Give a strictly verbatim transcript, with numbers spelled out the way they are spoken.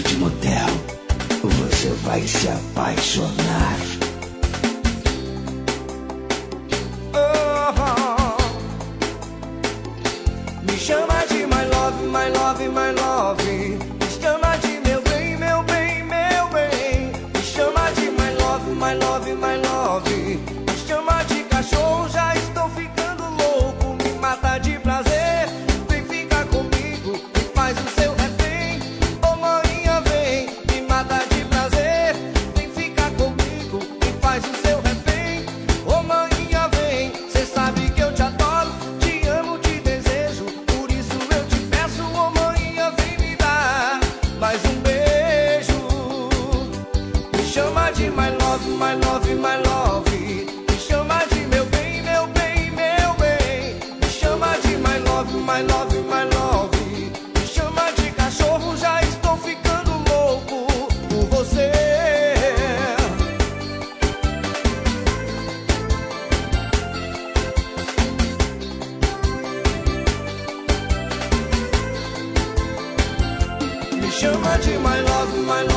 de motel, você vai se apaixonar. Oh, me chama de my love, my love, my love. Me chama de meu bem, meu bem, meu bem. Me chama de my love, my love, my love. Me chama de cachorro, já estou ficando louco. Me mata de prazer, vem ficar comigo, me faz o seu refém. Ô maninha, vem, me mata de prazer, vem ficar comigo, me faz o seu refém. Ô maninha, vem, cê sabe que eu te adoro, te amo, te desejo, por isso eu te peço, ô maninha, vem me dar mais um beijo. Me chama de my love, my love, my love. Me chama de meu bem, meu bem, meu bem. Me chama de my love, my love, my love. Me chama de cachorro, já estou ficando louco por você. Me chama de my love, my love.